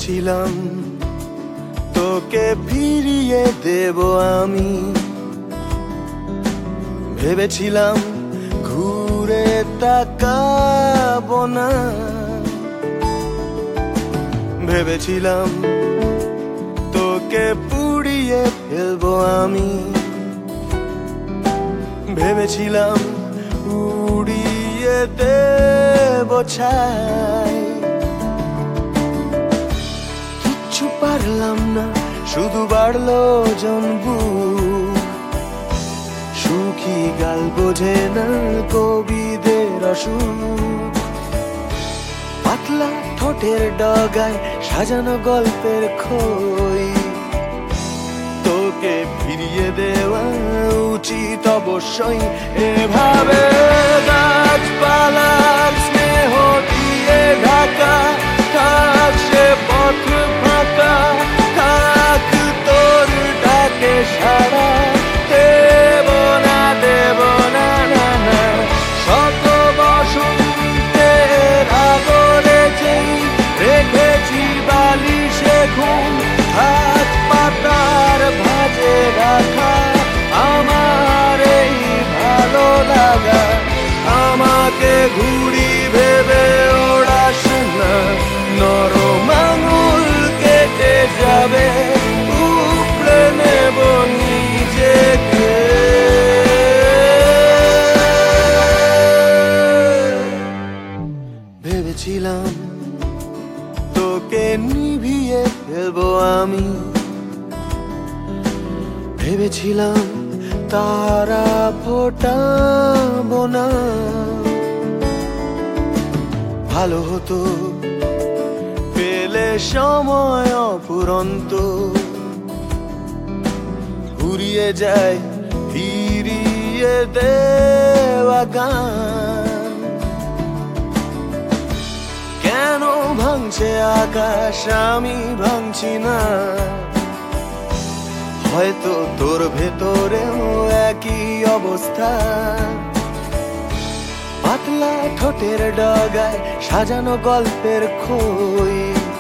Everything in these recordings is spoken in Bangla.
ভেবেছিলাম তোকে ফিরিয়ে দেব আমি, ভেবেছিলাম ঘুরে তাকাবো না, ভেবেছিলাম তোকে পুড়িয়ে ফেলবো আমি, ভেবেছিলাম উড়িয়ে দেব ছাই। কিচ্ছু পারলাম না, শুধু বাড়লো জনবু, সুখী গাল বোঝে না কবিদের অসুখ। পাতলা ঠোঁটের ডগায় সাজানো গল্পের খই, তোকে ফিরিয়ে দেওয়া উচিত অবশ্যই। এভাবে গাছপালার স্নেহ দিয়ে ঢাকা থাক সে পথ ফাঁকা, থাক তোর ডাকে সারা দেব না, দেব না, না, না। শত বসন্তের আগরে যেই রেখেছি বালিশে ঘুম, হাত পাতার ভাজে রাখা আমার এই ভালো লাগা। আমাকে ঘুড়ি ভেবে ওড়াস না, নরম আঙুল কেটে যাবে, উপড়ে নেব নিজেকে। ভেবেছিলাম তোকে নিভিয়ে ফেলবো আমি, ভেবেছিলাম তারা ফোটাবো না। ভালো হতো পেলে সময় অফুরন্ত, ঘুরিয়ে যায় ফিরিয়ে দেওয়া গান। কেন ভাঙছে আকাশ, আমি ভাঙছি না, হয়তো তোর ভেতরেও একই অবস্থা। পাতলা ঠোঁটের ডগায় সাজানো গল্পের খই,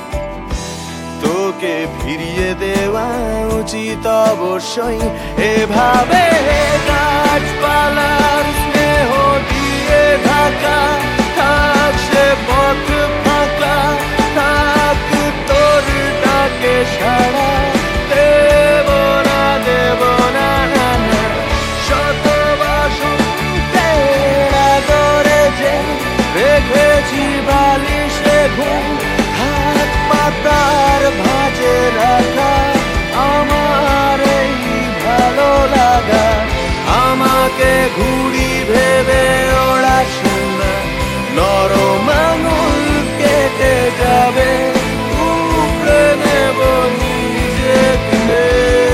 তোকে ফিরিয়ে দেওয়া উচিত অবশ্যই। এভাবে গাছপালার স্নেহ দিয়ে ঢাকা থাক সে পথ ফাঁকা, থাক তোর ডাকে সারা দেব না, দেব না, না, না। শত বসন্তের আগরে যে রেখেছি বালিশে ঘুম, হাত পাতার ভাজে রাখা আমার এই ভালো লাগা। আমাকে ঘুড়ি ভেবে ওড়াস না, নরম আঙুল কেটে যাবে, উপড়ে নেব নিজেকে।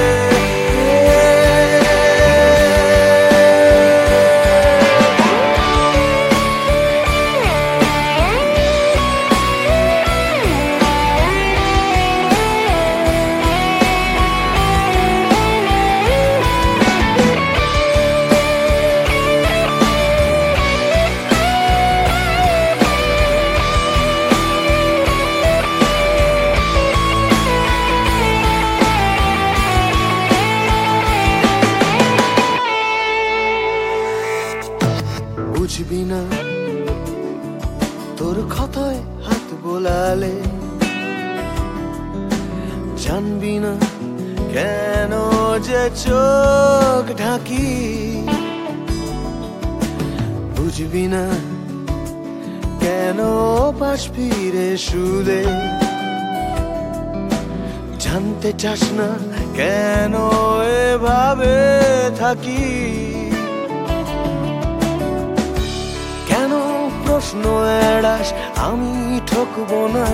বুঝবি না তোর ক্ষতয় হাত বোলালে, জানবি না কেন যে চোখ ঢাকি, বুঝবি না কেন পাশ ফিরে শুলে, জানতে চাস না কেন এভাবে থাকি। কেন প্রশ্ন এড়াস, আমি ঠকবো না,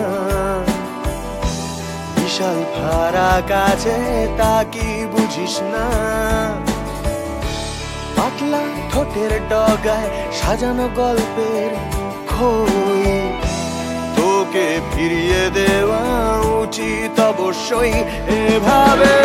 বিশাল ফারাক আছে তা কি বুঝিস না। পাতলা ঠোঁটের ডগায় সাজানো গল্পের খই, তোকে ফিরিয়ে দেওয়া উচিত অবশ্যই। এভাবে